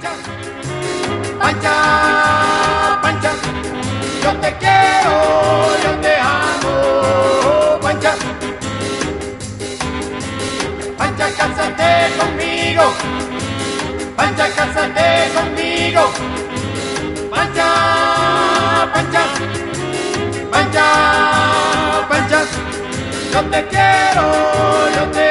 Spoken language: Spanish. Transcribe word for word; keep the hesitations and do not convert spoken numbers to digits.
Pancha, Pancha, Pancha, yo te quiero, yo te amo, Pancha. Pancha, cásate conmigo, Pancha, cásate conmigo, Pancha, Pancha, Pancha, Pancha, yo te quiero, yo te